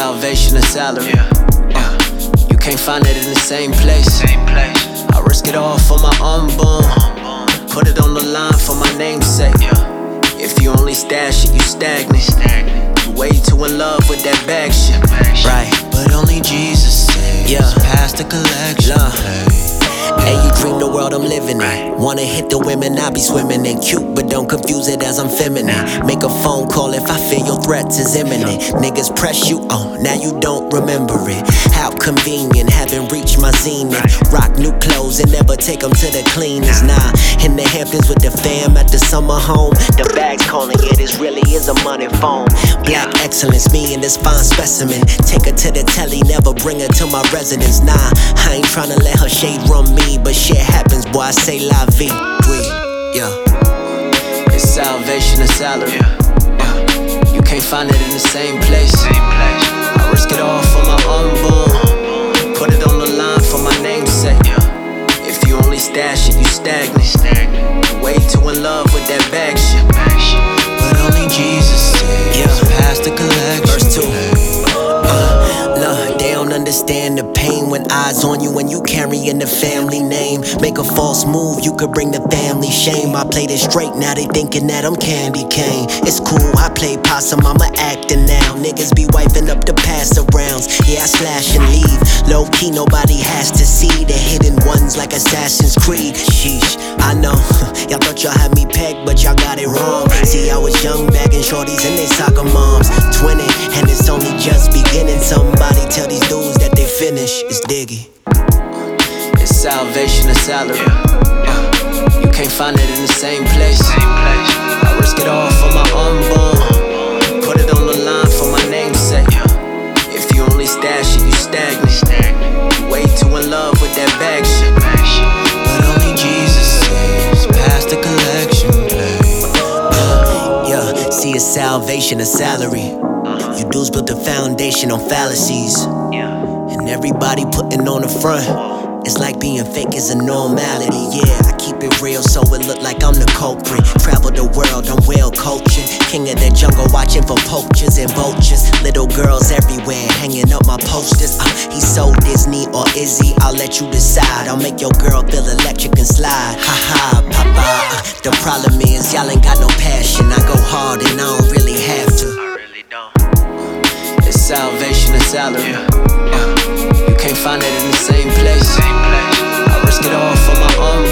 salvation or salary. You can't find it in the same place. I risk it all for my unborn. Put it on the line for my namesake. If you only stash it, you stagnant. You way too in love with that bag shit. Right, but only Jesus saves. Past the collection. Hey, you dream the world I'm living in. Wanna hit the women, I be swimming in. Cute, but don't confuse it as I'm feminine. Make a phone call if I feel your threats is imminent. Niggas press you on, now you don't remember it. How convenient, haven't reached my zenith. Rock new clothes and never take them to the cleaners. Nah, in the Hamptons with the fam at the summer home. The bag's calling, yeah, this really is a money phone. Black excellence, me and this fine specimen. Take her to the telly, never bring her to my residence. Nah, I ain't tryna let her shade run me, but shit happens, boy, I say la vie. It's salvation or salary. You can't find it in the same place. I risk it all for my unborn. Put it on the line for my namesake. If you only stash it, you stagnant. You way too in love with that bag shit. But only Jesus saves. Past the collection. Verse 2. Look, they don't understand the pain when eyes on you and you carrying the family name. Make a false move, you could bring the family shame. I played it straight, now they thinking that I'm candy cane. It's cool, I play possum, I'm a actor now. Niggas be wiping up the pass arounds. Yeah, I slash and leave. Low key, nobody has to see the hidden ones like Assassin's Creed. Sheesh, I know. Y'all thought y'all had me pegged, but y'all got it wrong. See, I was young, bagging shorties and they soccer moms. 20, and it's only just beginning. Somebody tell these dudes that they finish. It's Diggy. It's salvation or salary. You can't find it in the same place. I risk it all for my unborn. Put it on the line for my namesake. If you only stash it, you stagnant. You way too in love with that bag shit. But only Jesus saves. Past the collection plate. See, it's salvation or salary. You dudes built a foundation on fallacies. And everybody putting on the front. It's like being fake is a normality. Yeah, I keep it real so it look like I'm the culprit. Travel the world, I'm well cultured. King of the jungle watching for poachers and vultures. Little girls everywhere hanging up my posters. He's so Disney or is he? I'll let you decide. I'll make your girl feel electric and slide. Haha, papa. The problem is y'all ain't got no passion. I go hard and I don't really have to. It's salvation or salary. You can't find it in the same place. I risk it all for my own.